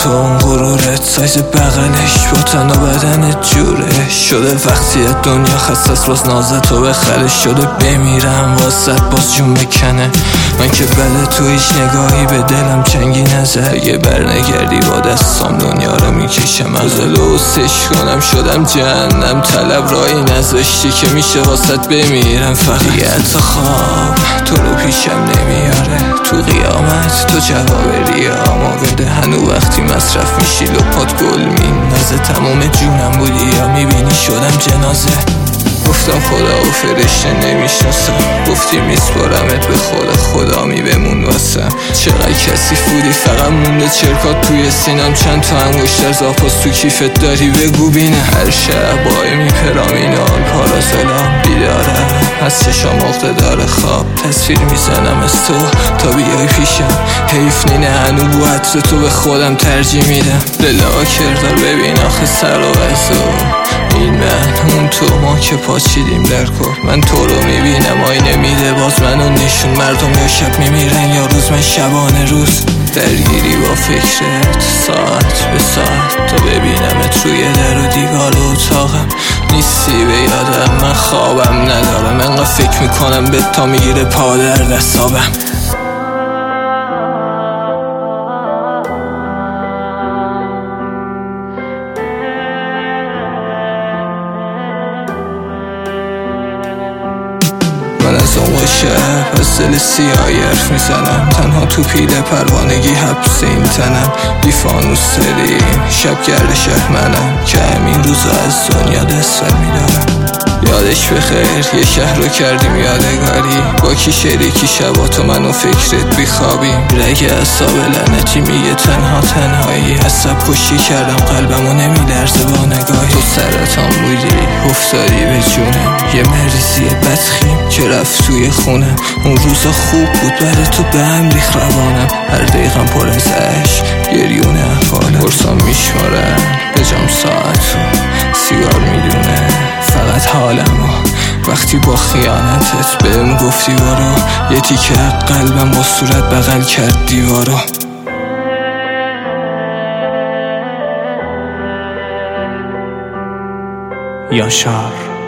تو اون غرورت سایز بغلش با تن و بدنت جوره شده وقتی دنیا خستست باز نازت تو بخلش شده بمیرم واسط باز جون بکنه من که بله تو هیچ نگاهی به دلم چنگی نزد اگه برنگردی با دستام دنیا رو میکشم ازلو سش کنم شدم جهنم طلب رایی نذاشتی که میشه واسط بمیرم فقط دیگه تا خواب تو رو پیشم نمیاره تو قیامت تو جواب ریامو بده هنو وقتی مصرف میشی لپات گل میندازه تمام جونم بودی یا میبینی شدم جنازه گفتم خدا و فرشته نمیشناسم گفتی میسپارمت به خدا می بمون واسم چقدر کسی فودی فقط مونده چرکات توی سینم چند تا انگشتر زاپاس تو کیفت داری بگو بینه هر شب بای میپرام اینال پارازلام بیدارم از چشام اقده داره خواب تصویر میزنم از تو تا بیای پیشم حیف نینه هنو بو عطر تو به خودم ترجیح میدم بلا کردار ببین آخه سر و وزو این من اون تو ما که پاچیدیم در کار من تو رو میبینم آینه میده باز منو نشون مردم یا شب میمیرن یا روز من شبانه روز درگیری با فکرت ساعت به ساعت تا ببینمت روی در و دیوار اتاقم نیستی به یادم من خوابم ندارم انقدر فکر میکنم به تا میگیره پا در دستابم من از اون شب از دل سیاهی حرف میزنم تنها تو پیل پروانگی حبس این تنم بی فانوس داریم شب گرد شهر منم که همین روزا از دنیا دست میدارم یادش بخیر یه شهر رو کردیم یادگاری با کی شریکی شباتو من و فکرت بیخوابیم رگ اصاب لعنتی میگه تنها تنهایی عصب کشی کردم قلبمو نمیلرزه با نگاهی تو سرطان بودی افتادی به جونم یه مریضی بدخیم که رفت توی خونم اون روزا خوب بود برای تو به هم ریخ روانم هر دقیقم پر از عشق گریون احوالم پرسام میشمارن به جام ساعتو سیگار میدونه فقط حالمو وقتی با خیانتت بهم گفتی برو یه تیکه قلبم با صورت بغل کرد دیوارو یاشار